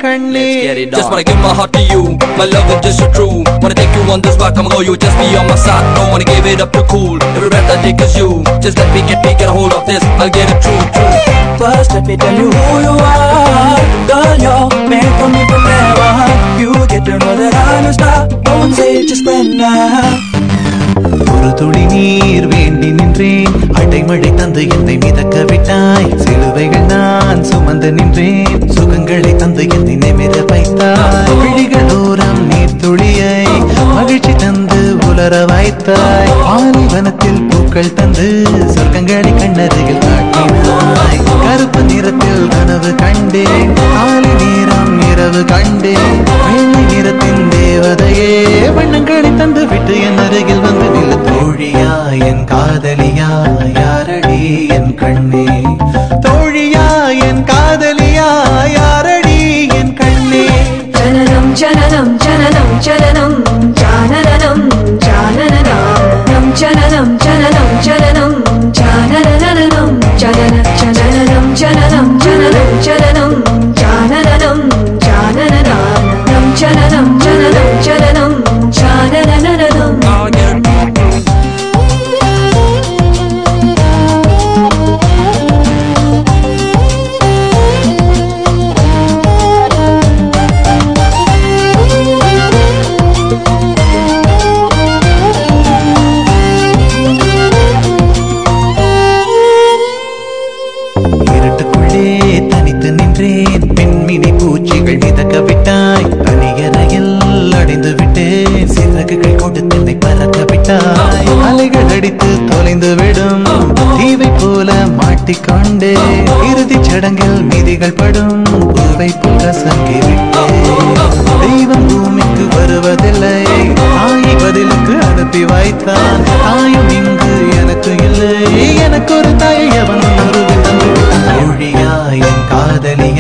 கண்ணே. Just wanna give my heart to you, my love is just so true. Wanna take you on this rock, I'ma go, you just be on my side. Don't wanna give it up too cool, every breath I take is you. Just let me get a hold of this, I'll get it true. First let me tell you who you are. Girl, you're meant for me forever. You get to know that I'm a star. Don't say it, just when now. ஒரு துளி நீர் வேண்டி நின்றேன், அடைமழை தந்து என்னை மிதக்க விட்டாய். சிலுவைகள் நான் சுமந்து நின்றேன், சுகங்களை தந்து என்னை நிமிர வைத்தாய். விழிகளோரம் நீர் துளியை மகிழ்ச்சி தந்து உலர வைத்தாய். பாலைவனத்தில் பூக்கள் தந்து சொர்க்கங்களை கண்ணருகில் காட்டினாய். கருப்பு நிறத்தில் கனவு கண்டேன், காலை நேரம் இரவு கண்டேன். வெள்ளை நிறத்தின் தேவதையே வண்ணங்களை தந்து விட்டு என் அருகில் வந்து நில. தோழியா என் காதலியா யாரடி என் கண்ணே. தோழியா என் காதலியா யாரடி என் கண்ணே. ஜனனம் ஜனனம் ஜனனம் ஜனனம் ஜானனம் ஜானனம் ஜனனம் ஜனனம் ஜனனம் ஜானனம் ஜனன ஜனனம் ஜனனம் ஜனனம் ஜனனம் ஜானனம் ஜானனம் ஜனனம் ஜனனம் ஜனனம் ஜானனம். இருட்டுக்குள்ளே தனித்து நின்றேன், பெண்மினி பூச்சிகள் மிதக்க விட்டாய். தனியறையில் அடைந்து விட்டேன், சிறகுகள் கொண்டு தென்னை பறக்க விட்டாய். அலைகள் அடித்து தொலைந்து விடும் தீவை போல மாட்டிக்கொண்டே. இறுதி சடங்கில் மீதிகள் படும் பூவை போல சங்கி விட்டேன். தெய்வம் பூமிக்கு வருவதில்லை, தாயை பதிலுக்கு அனுப்பி வைத்தான். தாயும் இங்கு எனக்கு இல்லை, எனக்கு ஒரு தாயை அவன் உருவில் தந்து. தோழியா என் காதலியா